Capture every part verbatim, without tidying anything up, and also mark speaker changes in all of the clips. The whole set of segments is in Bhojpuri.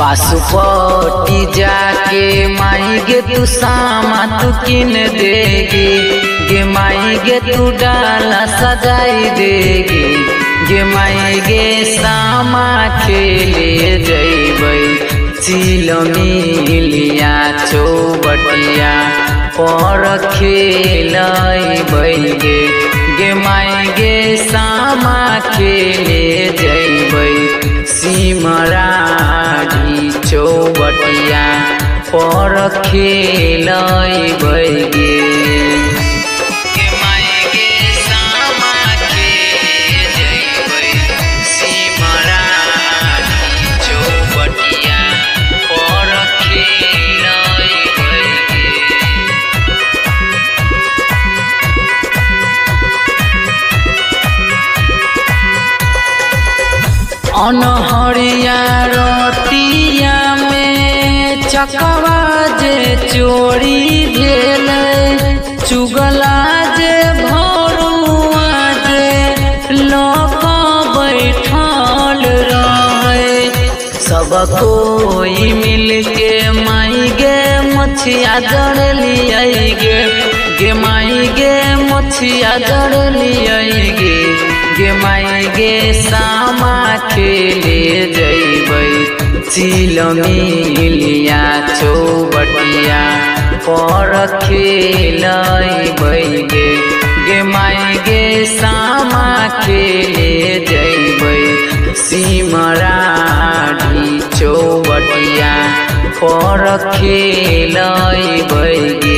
Speaker 1: पासुपट्टी जाके माई गे तू सामा तू किन देगी गे माई गे तू डाला सजाई देगी गे माई गे सामा खेले जैबै चिलमिलिया चौबटिया पर खेलबै गे गे माई गे सामा खेले जैबै सिमराढ़ी चौबटिया पर खेलबै गे अनहरिया रतिया में चकवा जे चोरी भेल चुगला जे भरुआ जे लोक बैठल रहे सब कोई मिलके माई गे मछिया जड़ लिया गे गे माई गे मछिया जड़ लिया गे गे माई गे सामा खेले जैबै चिलमिलिया चौबटिया पर खेलबै गे गे माई गे सामा खेले जैबै सिमराढ़ी चौबटिया पर खेलबै गे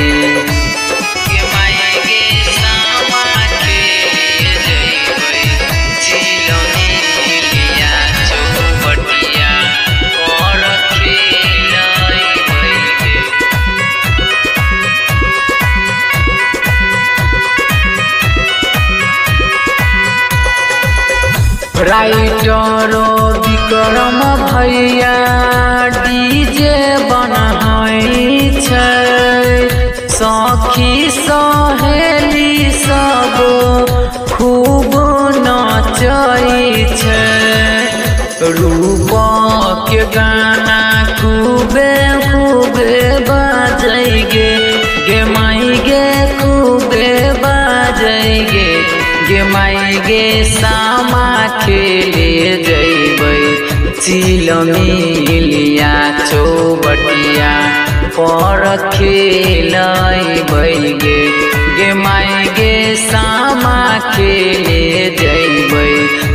Speaker 1: राइटर विक्रम भैया डीजे बनहै छै सखी सहेली सब खूब नचै छै रूपक गाना खूबे खूबे बाजै गे गे माई गे खूबे बाजै गे गे माई गे सामा खेले जैबै चिलमिलिया चौबटिया पर खेलबै गे गे माई गे सामा खेले जैबै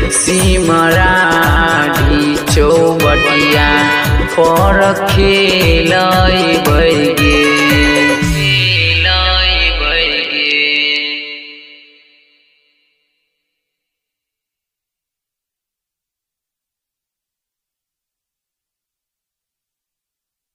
Speaker 1: सिमराढ़ी चौबटिया पर खेलबै गे।